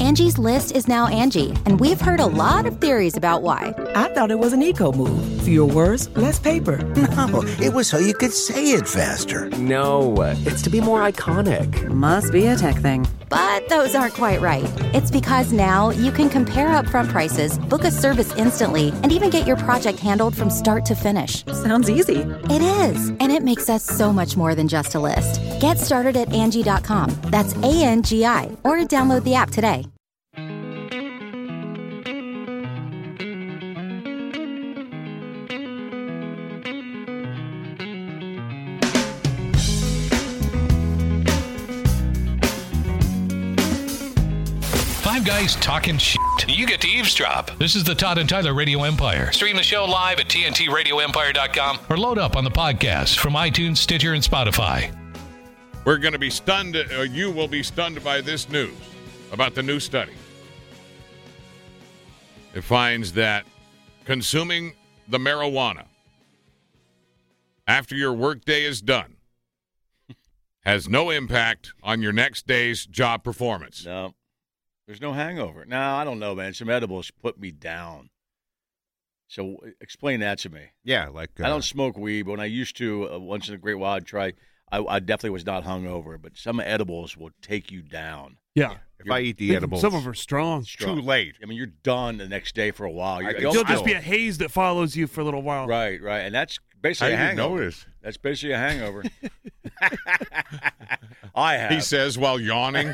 Angie's List is now Angie, and we've heard a lot of theories about why. I thought it was an eco move. Fewer words, less paper. No, it was so you could say it faster. No, it's to be more iconic. Must be a tech thing. But those aren't quite right. It's because now you can compare upfront prices, book a service instantly, and even get your project handled from start to finish. Sounds easy. It is, and it makes us so much more than just a list. Get started at Angie.com. That's ANGI, or download the app today. Five guys talking shit. You get to eavesdrop. This is the Todd and Tyler Radio Empire. Stream the show live at TNTRadioEmpire.com or load up on the podcast from iTunes, Stitcher, and Spotify. We're going to be stunned, you will be stunned by this news about the new study. It finds that consuming the marijuana after your workday is done has no impact on your next day's job performance. No. There's no hangover. No, I don't know, man. Some edibles put me down. So explain that to me. Yeah, like I don't smoke weed, but when I used to, once in a great while, I'd try. I definitely was not hungover, but some edibles will take you down. Yeah. If I eat the edibles, some of them are strong. Too late. I mean, you're done the next day for a while. You'll just be a haze that follows you for a little while. Right, and that's basically a hangover. Notice? That's basically a hangover. I have. He says while yawning.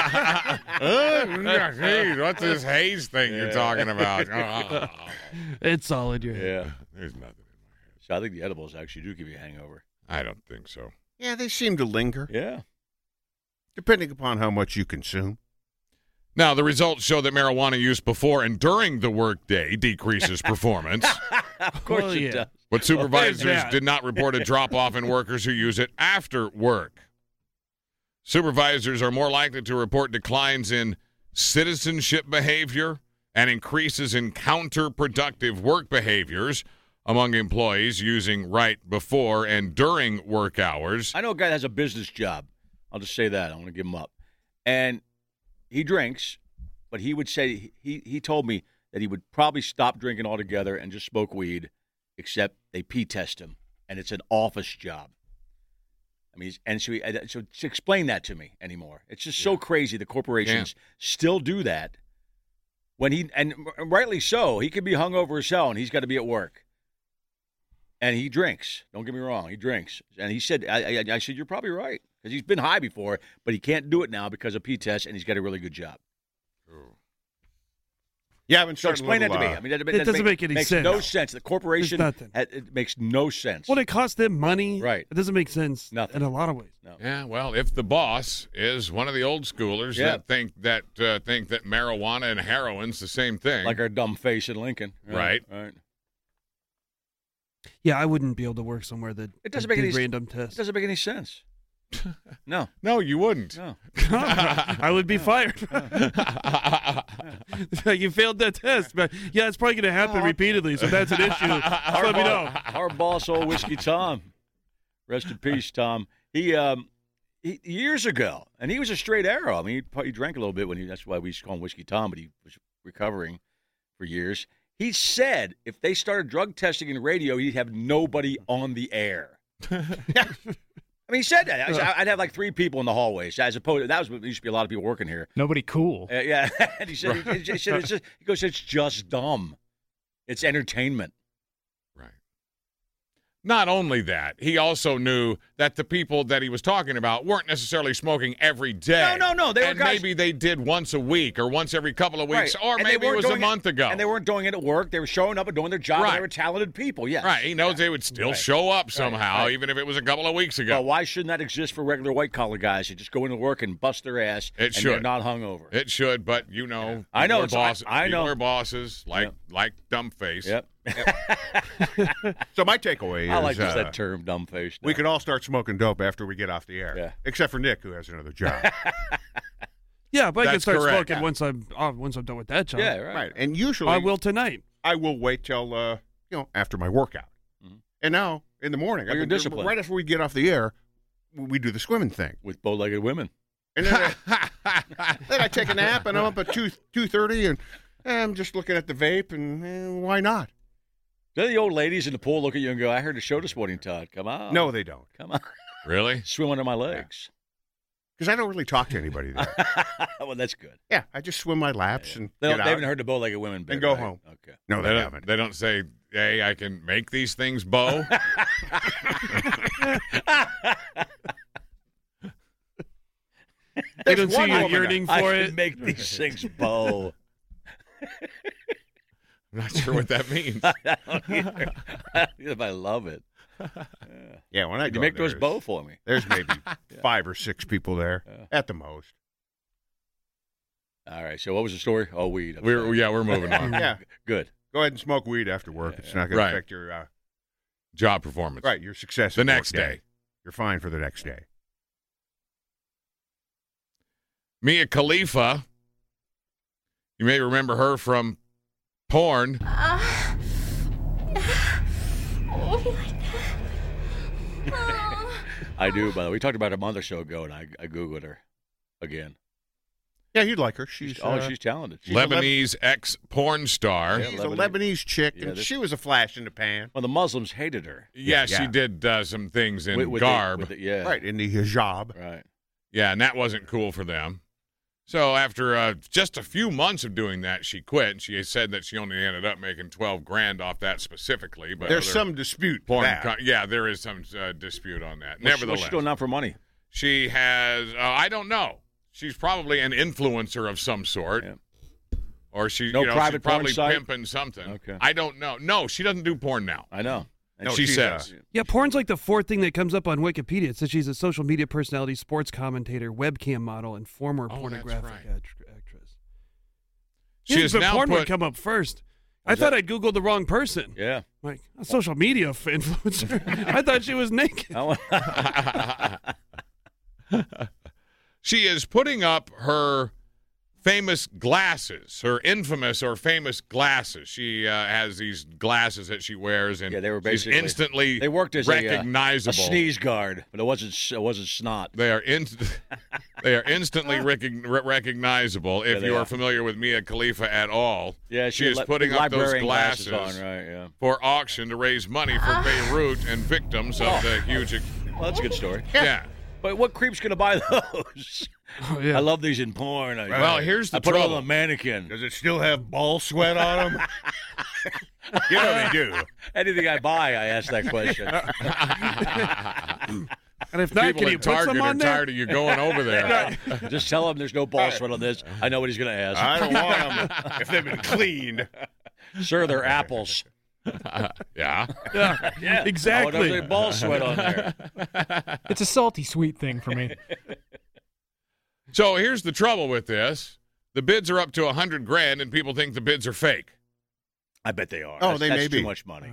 What's this haze thing you're talking about? It's all in your head. Yeah. There's nothing in my head. So I think the edibles actually do give you a hangover. I don't think so. Yeah, they seem to linger. Yeah. Depending upon how much you consume. Now, the results show that marijuana use before and during the workday decreases performance. Of course it does. But supervisors did not report a drop-off in workers who use it after work. Supervisors are more likely to report declines in citizenship behavior and increases in counterproductive work behaviors among employees using right before and during work hours. I know a guy that has a business job. I'll just say that. I want to give him up. And he drinks, but he would say, he told me that he would probably stop drinking altogether and just smoke weed, except they pee test him, and it's an office job. I mean, and so explain that to me anymore. It's just so crazy the corporations still do that. And rightly so, he could be hungover as hell, and he's got to be at work. And he drinks. Don't get me wrong, he drinks. And he said, I said, you're probably right, because he's been high before, but he can't do it now because of pee test, and he's got a really good job. Yeah, I've been so explain that to me. I mean, it doesn't make any sense. Makes no sense. The corporation, it makes no sense. Well, it costs them money. Right. It doesn't make sense. Nothing. In a lot of ways. No. Yeah, well, if the boss is one of the old schoolers that think that marijuana and heroin's the same thing, like our dumb face in Lincoln, right? Yeah, I wouldn't be able to work somewhere that it doesn't make any random tests. It doesn't make any sense. No, you wouldn't. No, I would be fired. You failed that test, but yeah, it's probably going to happen repeatedly. So if that's an issue, let me know. Our boss, old Whiskey Tom, rest in peace, Tom. He years ago, and he was a straight arrow. I mean, he drank a little bit that's why we used to call him Whiskey Tom. But he was recovering for years. He said if they started drug testing in radio, he'd have nobody on the air. I mean, he said that. I'd have like 3 people in the hallways, as opposed to, there used to be a lot of people working here. Nobody cool. Yeah. And he said, it's just dumb. It's entertainment. Right. Not only that, he also knew that the people that he was talking about weren't necessarily smoking every day. No. They were guys, maybe they did once a week or once every couple of weeks, right. or and maybe it was a month ago. And they weren't doing it at work. They were showing up and doing their job. Right. And they were talented people, yes. Right. He knows they would still show up somehow, even if it was a couple of weeks ago. Well, why shouldn't that exist for regular white-collar guys who just go into work and bust their ass they're not hungover? It should, but I know. I know. Bosses like dumb face. Yep. So my takeaway is I like that term, dumb face. We can all start smoking dope after we get off the air, except for Nick, who has another job. Yeah, but I can start correct. smoking once I'm done with that job. Yeah, right. And usually I will tonight. I will wait till after my workout. Mm-hmm. And now in the morning, you're disciplined. Right after we get off the air, we do the swimming thing with bow-legged women. And then I take a nap, and I'm up at 2:30, and I'm just looking at the vape, and why not? Do the old ladies in the pool look at you and go, I heard a show this morning, Todd. Come on. No, they don't. Come on. Really? Swim under my legs. Because I don't really talk to anybody there. Well, that's good. Yeah, I just swim my laps and They get out haven't heard the bow-legged women bit, and go right? home. Okay. No, they haven't. They don't say, hey, I can make these things, Bo. They don't see you woman yearning I for can it. make these things bow. I'm not sure what that means. I don't either. But I love it. Yeah, when I Can go you make there, those bow for me? There's maybe 5 or 6 people there at the most. All right. So what was the story? Oh, weed. We're moving on. Yeah, Good. go ahead and smoke weed after work. It's not going Right. to affect your Job performance. your success The at next work day. You're fine for the next day. Mia Khalifa. You may remember her from porn. Oh my God. I do, by the way. We talked about her a month or so ago, and I Googled her again. Yeah, you'd like her. She's she's talented. She's Lebanese ex-porn star. Yeah, she's a Lebanese chick, Yeah, and this- she was a flash in the pan. Well, the Muslims hated her. Yeah, Yeah. she did some things in With garb. yeah. Right, in the hijab. Right. Yeah, and that wasn't cool for them. So after just a few months of doing that, she quit. And she said that she only ended up making $12,000 off that specifically. But There's other some dispute. porn. That. Yeah, there is some dispute on that. What's Nevertheless, she doing now for money? she has. I don't know. She's probably an influencer of some sort. Yeah. Or she, No she's private porn probably site? pimping something. Okay. I don't know. No, she doesn't do porn now. I know. And No, she she's, says. Yeah, porn's like the 4th thing that comes up on Wikipedia. It says she's a social media personality, sports commentator, webcam model, and former Oh, pornographic that's right. actress. She is but now porn put. would come up first. I thought I'd Googled the wrong person. Yeah. Like, a social media influencer. I thought she was naked. She is putting up her famous glasses, her infamous or famous glasses. She has these glasses that she wears, and Yeah, they were she's basically instantly they worked as recognizable. a sneeze guard, but it wasn't snot. They are they are instantly recognizable if they you are are. familiar with Mia Khalifa at all. Yeah, she is putting up those librarian glasses on, right? Yeah. for auction to raise money for Beirut and victims of the huge. Well, that's a good story. Yeah. But what creep's going to buy those? Oh, yeah. I love these in porn. Well, here's the I put it on trouble. a mannequin. Does it still have ball sweat on them? You know they do. Anything I buy, I ask that question. And if not, People can you at put Target some are on there? tired of you going over there. Just tell him there's no ball sweat on this. I know what he's going to ask. I don't want them if they've been cleaned. Sir, they're apples. Yeah. Yeah, exactly. Oh, there's a ball sweat on there. It's a salty sweet thing for me. So here's the trouble with this: the bids are up to $100,000, and people think the bids are fake. I bet they are. Oh, they that's may too be. much money.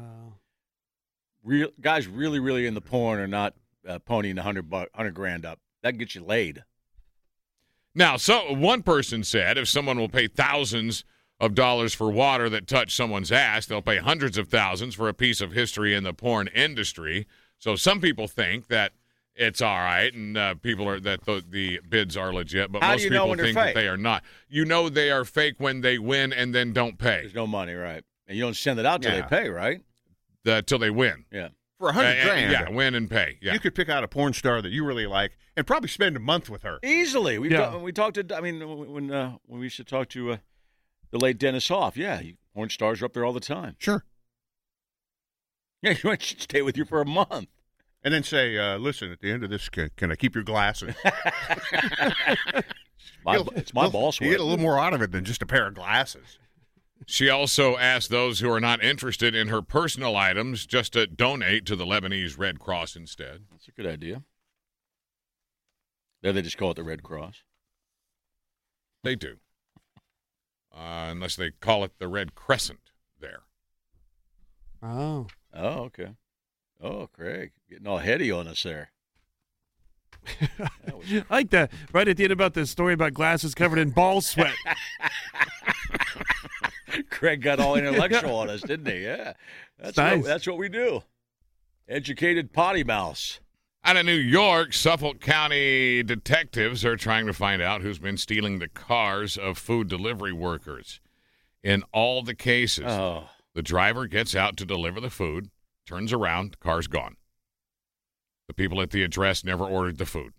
Guys really in the porn are not ponying $100,000 up. That gets you laid. Now, so one person said, if someone will pay thousands of dollars for water that touch someone's ass, they'll pay hundreds of thousands for a piece of history in the porn industry. So some people think that it's all right, and people are that the bids are legit, but How do most you know people when they're think that fake? they are not. You know they are fake when they win and then don't pay There's no money, right? And you don't send it out till Yeah. they pay, right? till they win. Yeah. For $100,000, Yeah, win and pay. Yeah. you could pick out a porn star that you really like and probably spend a month with her. Easily. We Yeah. talked to. I mean, when we used to talk to the late Dennis Hoff. Yeah, porn stars are up there all the time. Sure. Yeah, you should stay with you for a month. And then say, listen, at the end of this, can I keep your glasses? It's my ball You sweat. get a little more out of it than just a pair of glasses. She also asked those who are not interested in her personal items just to donate to the Lebanese Red Cross instead. That's a good idea. There, they just call it the Red Cross. They do. Unless they call it the Red Crescent there. Oh. Oh, okay. Oh, Craig, getting all heady on us there. I like that. Right at the end about this story about glasses covered in ball sweat. Craig got all intellectual on us, didn't he? Yeah. Nice. That's what we do. Educated potty mouse. Out of New York, Suffolk County detectives are trying to find out who's been stealing the cars of food delivery workers. In all the cases, the driver gets out to deliver the food, turns around, the car's gone. The people at the address never ordered the food.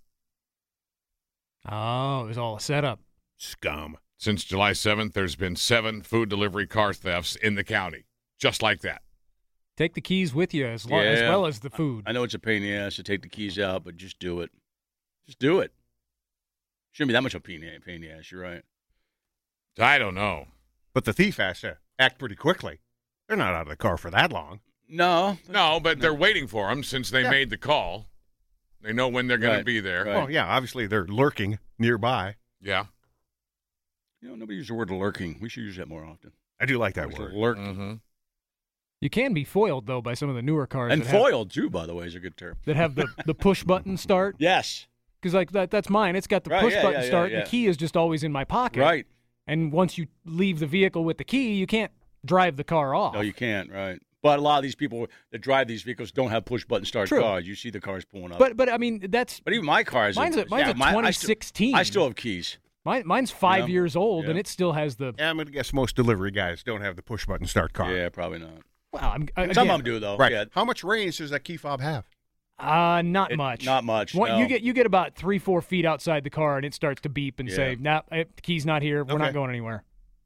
Oh, it was all a setup. Scum. Since July 7th, there's been 7 food delivery car thefts in the county, just like that. Take the keys with you as well as the food. I know it's a pain in the ass to take the keys out, but just do it. Just do it. Shouldn't be that much of a pain in the ass. You're right. I don't know. But the thief has to act pretty quickly. They're not out of the car for that long. No, but they're waiting for them since they made the call. They know when they're going to be there. Right. Well, yeah, obviously they're lurking nearby. Yeah. Nobody uses the word lurking. We should use that more often. I do like that word. Lurking. Mm-hmm. You can be foiled, though, by some of the newer cars. And foiled, too, by the way, is a good term. That have the push-button start. Yes. Because like that's mine. It's got the push-button start. The key is just always in my pocket. Right. And once you leave the vehicle with the key, you can't drive the car off. No, you can't, right. But a lot of these people that drive these vehicles don't have push-button start cars. You see the cars pulling up. But I mean, that's... But even my car is... Mine's a 2016. I still have keys. Mine's 5 years old, and it still has the... Yeah, I'm going to guess most delivery guys don't have the push-button start car. Yeah, probably not. Well, some of them do, though. Right. Yeah. How much range does that key fob have? Not much. Not much. No. No. You get about 3-4 feet outside the car, and it starts to beep and say, "Nah, the key's not here. We're not going anywhere."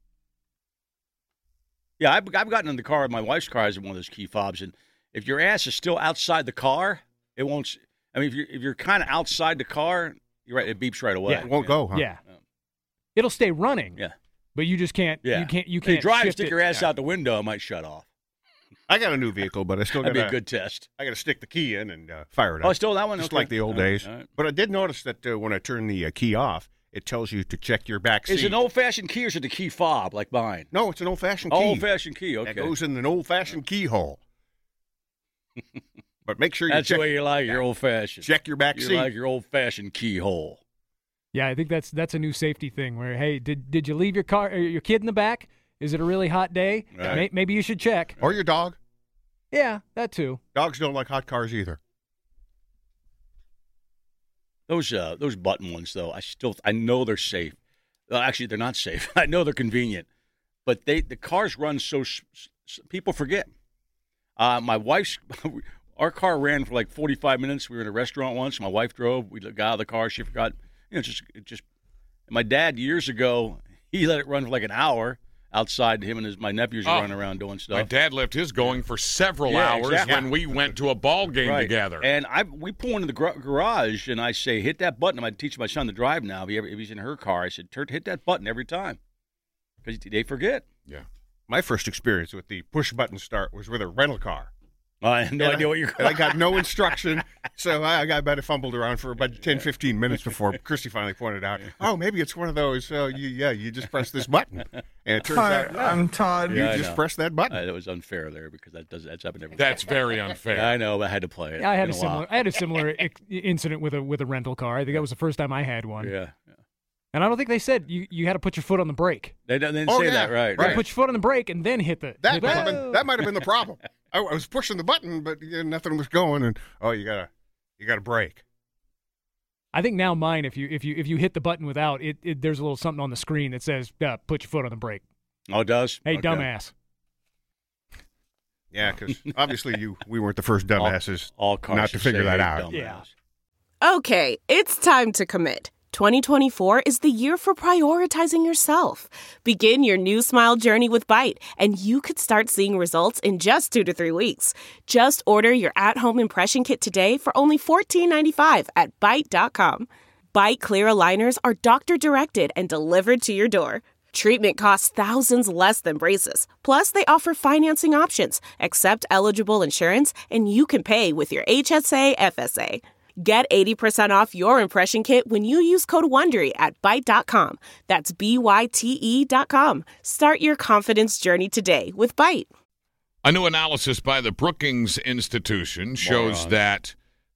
Yeah, I've gotten in the car. My wife's car has one of those key fobs, and if your ass is still outside the car, it won't. I mean, if you're kind of outside the car, you're right. It beeps right away. Yeah. It won't go. Huh? Yeah. It'll stay running. Yeah. But you just can't. Yeah. You can't drive, shift stick it. your ass out the window, it might shut off. I got a new vehicle, but I still got That'd be a good test. I got to stick the key in and fire it up. Oh, still that one? Just Okay. like the old days. All right. But I did notice that when I turn the key off, it tells you to check your back seat. Is it an old-fashioned key or is it the key fob like mine? No, it's an old-fashioned key. Old-fashioned key, okay. It goes in an old-fashioned keyhole. But make sure you That's check. the way you like your old-fashioned. Check your back seat. You like your old-fashioned keyhole. Yeah, I think that's a new safety thing. Where hey, did you leave your car or your kid in the back? Is it a really hot day? Right. Maybe you should check. Or your dog. Yeah, that too. Dogs don't like hot cars either. Those button ones though, I know they're safe. Actually, they're not safe. I know they're convenient, but the cars run so people forget. Our car ran for like 45 minutes. We were in a restaurant once. My wife drove. We got out of the car. She forgot. Just. My dad years ago, he let it run for like an hour outside. Him and my nephews were running around doing stuff. My dad left his going for several hours when we went to a ball game together. And we pull into the garage, and I say, hit that button. I'm teaching my son to drive now. If he's in her car, I said, hit that button every time. Because they forget. Yeah. My first experience with the push-button start was with a rental car. I had no idea what you're. And I got no instruction, so I about fumbled around for about 10, 15 minutes before Christy finally pointed out, oh, maybe it's one of those, you just press this button. And it turns out, I'm Todd. You just press that button. That was unfair there because that's happened every That's very unfair. Yeah, I know, but I had to play it. Yeah, I had a similar incident with a rental car. I think that was the first time I had one. Yeah. And I don't think they said you had to put your foot on the brake. They didn't say that, right? You put your foot on the brake and then hit the. That might have been the problem. I was pushing the button, but nothing was going, and you gotta brake. I think now mine, if you hit the button without it, there's a little something on the screen that says put your foot on the brake. Oh, it does? Hey, okay. dumbass. Yeah, because obviously we weren't the first dumbasses all cars not to figure that out. Yeah. Okay, it's time to commit. 2024 is the year for prioritizing yourself. Begin your new smile journey with Byte, and you could start seeing results in just 2 to 3 weeks. Just order your at-home impression kit today for only $14.95 at Byte.com. Byte Clear aligners are doctor-directed and delivered to your door. Treatment costs thousands less than braces. Plus, they offer financing options, accept eligible insurance, and you can pay with your HSA FSA. Get 80% off your impression kit when you use code WONDERY at Byte.com. That's BYTE.com. Start your confidence journey today with Byte. A new analysis by the Brookings Institution shows that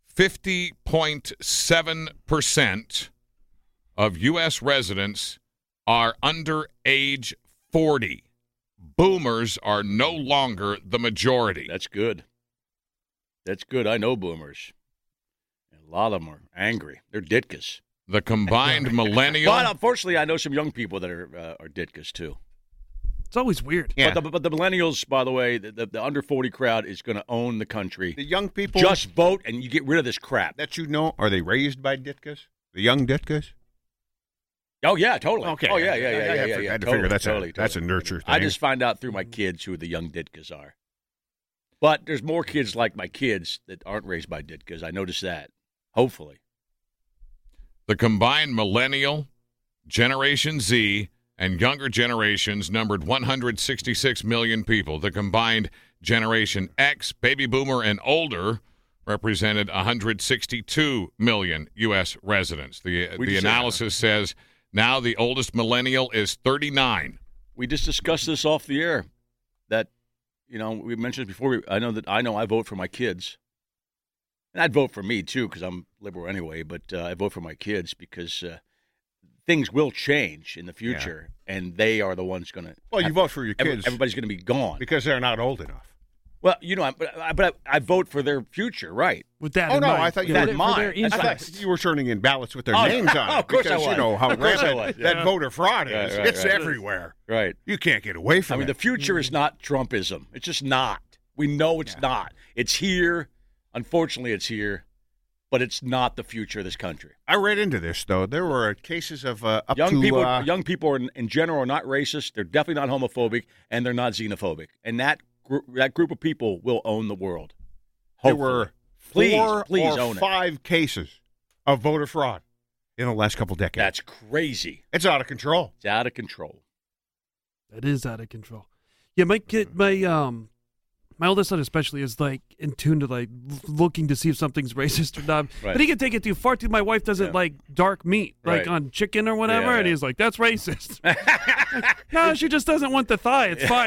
50.7% of U.S. residents are under age 40. Boomers are no longer the majority. That's good. That's good. I know boomers. A lot of them are angry. They're Ditkas. The combined millennial. But unfortunately, I know some young people that are Ditkas too. It's always weird. Yeah. But the millennials, by the way, the under 40 crowd is going to own the country. The young people just vote and you get rid of this crap. That you know, are they raised by Ditkas? The young Ditkas? Oh yeah, totally. Okay. Oh yeah. I had to figure that's a nurture thing. I just find out through my kids who the young Ditkas are. But there's more kids like my kids that aren't raised by Ditkas. I noticed that. Hopefully. The combined millennial, Generation Z, and younger generations numbered 166 million people. The combined Generation X, baby boomer, and older represented 162 million U.S. residents. The analysis says now the oldest millennial is 39. We just discussed this off the air. That, we mentioned before. I know I vote for my kids. And I'd vote for me, too, because I'm liberal anyway. But I vote for my kids because things will change in the future, and they are the ones going to. Well, you vote for your kids. Everybody's going to be gone because they're not old enough. Well, but I vote for their future, right? With that in mind. I thought you were turning in ballots with their names on it. Of course I was. You know how rampant that voter fraud is. Right, it's everywhere. Right. You can't get away from it. The future is not Trumpism. It's just not. We know it's not. It's here. Unfortunately, it's here. But it's not the future of this country. I read into this, though. There were cases of young people are, in general are not racist. They're definitely not homophobic, and they're not xenophobic. And that group of people will own the world. Hopefully. There were please four or own 5 cases of voter fraud in the last couple decades. That's crazy. It's out of control. It's out of control. That is out of control. Yeah, my kid, my oldest son especially is like in tune to like looking to see if something's racist or not. Right. But he can take it too far. My wife doesn't like dark meat, like on chicken or whatever, and he's like, "That's racist." No, she just doesn't want the thigh. It's fine.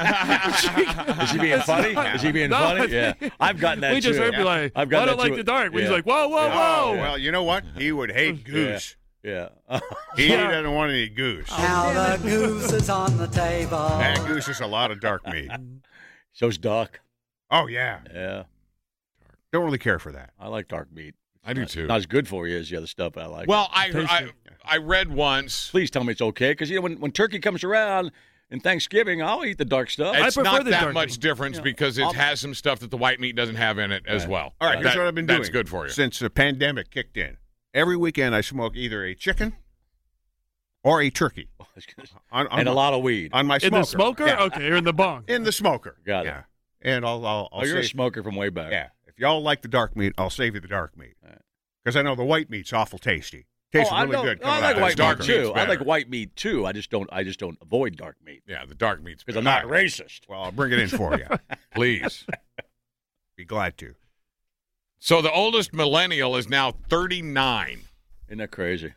Is he being funny? Is he being funny? Yeah, I've gotten that. We just heard me like, "I don't like the dark." He's like, "Whoa, whoa, whoa!" Oh, well, you know what? He would hate goose. Yeah. He doesn't want any goose. Now the goose is on the table. That goose is a lot of dark meat. So's duck. Oh, yeah. Yeah. Don't really care for that. I like dark meat. I do, too. Not as good for you as the other stuff I like. Well, I read once. Please tell me it's okay, because when turkey comes around in Thanksgiving, I'll eat the dark stuff. It's not that much difference because it has some stuff that the white meat doesn't have in it as well. All right, here's what I've been doing. That's good for you. Since the pandemic kicked in. Every weekend I smoke either a chicken or a turkey. And a lot of weed. On my smoker. In the smoker? Yeah. Okay, or in the bong. In the smoker. Got it. Yeah. And I'll you're a smoker from way back. Yeah. If y'all like the dark meat, I'll save you the dark meat. Because I know the white meat's awful tasty. Tastes really good. I like white meat too. I like white meat too. I just don't avoid dark meat. Yeah, the dark meat's because I'm not racist. Well, I'll bring it in for you. Please. Be glad to. So the oldest millennial is now 39. Isn't that crazy?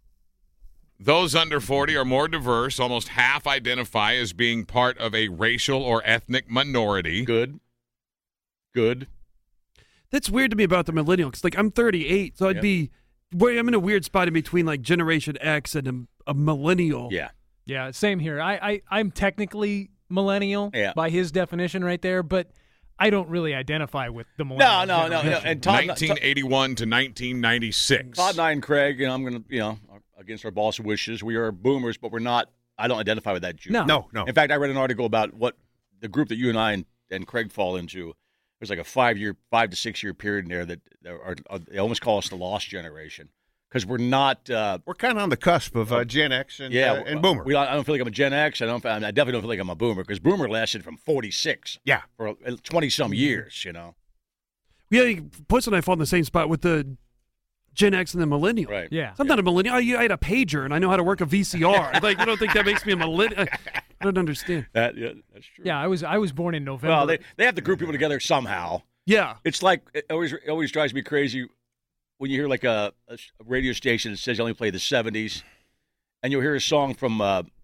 Those under 40 are more diverse. Almost half identify as being part of a racial or ethnic minority. Good. That's weird to me about the millennial, because I'm 38, so I'm in a weird spot in between like Generation X and a millennial. Yeah, same here. I'm technically millennial by his definition right there, but I don't really identify with the millennial. No. And Todd, 1981 to 1996. Todd and I and Craig, and I'm going to, against our boss' wishes, we are boomers, but we're not. I don't identify with that group. No. In fact, I read an article about what the group that you and I and Craig fall into. There's like a 5 to 6 year period in there that they almost call us the lost generation because we're not. We're kind of on the cusp of Gen X and Boomer. I don't feel like I'm a Gen X. I definitely don't feel like I'm a Boomer because Boomer lasted from 46. Yeah, for 20 some years. Yeah, Puss and I fall in the same spot with the Gen X and the millennial. Right. Yeah. So I'm not a millennial. I had a pager and I know how to work a VCR. You don't think that makes me a millennial? I don't understand. That's true. Yeah, I was born in November. Well, they have to group people together somehow. Yeah. It's like it always drives me crazy when you hear like a radio station that says you only play the 70s, and you'll hear a song from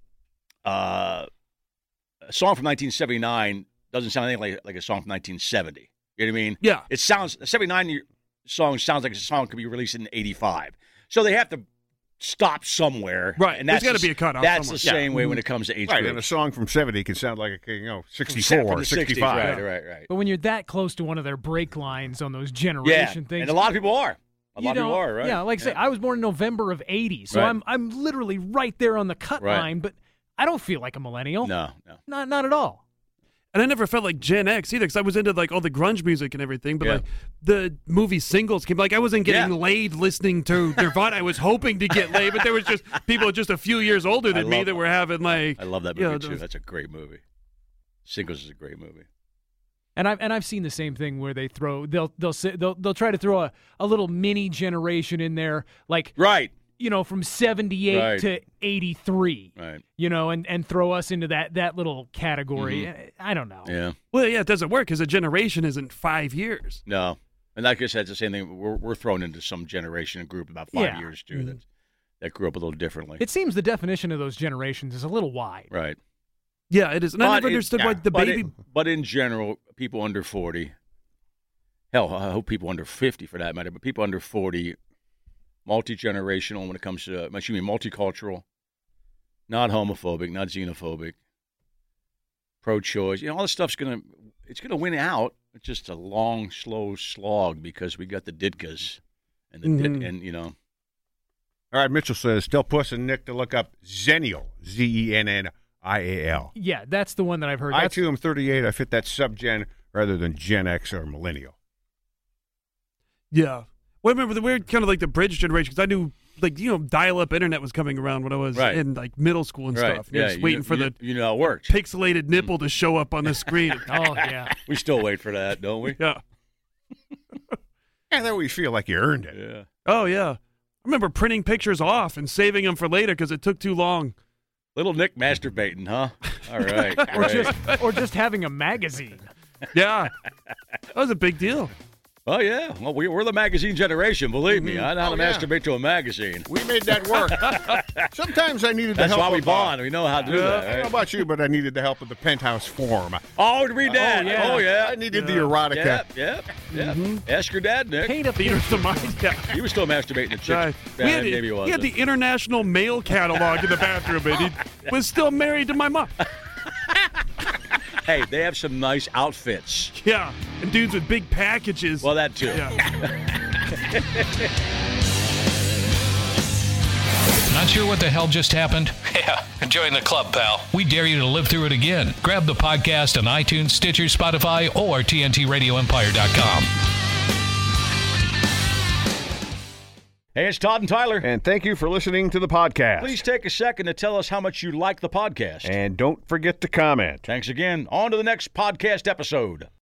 1979 doesn't sound anything like a song from 1970. You know what I mean? Yeah. It sounds a 79 song sounds like a song could be released in 85. So they have to stop somewhere. Right. And there's got to be a cutoff. That's somewhere. the same way when it comes to age Right, groups. and a song from 70 can sound like 64 or 65. 60s, right. But when you're that close to one of their break lines on those generation things, and a lot of people are. A lot of people are, right? Yeah, like I say, I was born in November of 80, so Right. I'm literally right there on the cut Right. line, but I don't feel like a millennial. No. Not at all. And I never felt like Gen X either, because I was into like all the grunge music and everything. But like the movie Singles came, like I wasn't getting laid listening to Nirvana. I was hoping to get laid, but there was just people just a few years older than me that were having like. I love that movie too. That's a great movie. Singles is a great movie. And I've seen the same thing where they'll try to throw a little mini generation in there, like from 78 to 83, and throw us into that little category. Mhm. I don't know. Yeah. Well, yeah, it doesn't work because a generation isn't 5 years. No, and like I said, it's the same thing. We're thrown into some generation and group about 5 years too that grew up a little differently. It seems the definition of those generations is a little wide. Right. Yeah, it is. And I never understood why the baby. But in general, people under 40, hell, I hope people under 50 for that matter, but people under 40, multi-generational when it comes to, multicultural, not homophobic, not xenophobic, pro-choice. All this stuff's gonna win out. It's just a long, slow slog because we got the Ditkas and the All right, Mitchell says, tell Puss and Nick to look up Zennial, Zennial. Yeah, that's the one that I've heard. I too am 38. I fit that sub-gen rather than Gen X or millennial. Yeah. Well, I remember we're kind of like the bridge generation because I knew, dial-up internet was coming around when I was in like middle school and stuff. Yeah, just waiting for the how it works. Pixelated nipple to show up on the screen. Oh yeah, we still wait for that, don't we? Yeah. And then we feel like you earned it. Yeah. Oh yeah. I remember printing pictures off and saving them for later because it took too long. Little Nick masturbating, huh? All right. or just having a magazine. Yeah. That was a big deal. Oh, yeah. Well, we're the magazine generation, believe me. I know how to masturbate to a magazine. We made that work. Sometimes I needed the That's help. why we bond. We know how to do that. I don't know about you, but I needed the help of the Penthouse Forum. Oh, to read that. Oh, yeah. I needed the erotica. Yep. Ask your dad, Nick. Paint a theater of the mind. Yeah. He was still masturbating to chicks. He had the international mail catalog in the bathroom, and he was still married to my mom. Hey, they have some nice outfits. Yeah, and dudes with big packages. Well, that too. Yeah. Not sure what the hell just happened? Yeah, join the club, pal. We dare you to live through it again. Grab the podcast on iTunes, Stitcher, Spotify, or TNTRadioEmpire.com. Hey, it's Todd and Tyler. And thank you for listening to the podcast. Please take a second to tell us how much you like the podcast. And don't forget to comment. Thanks again. On to the next podcast episode.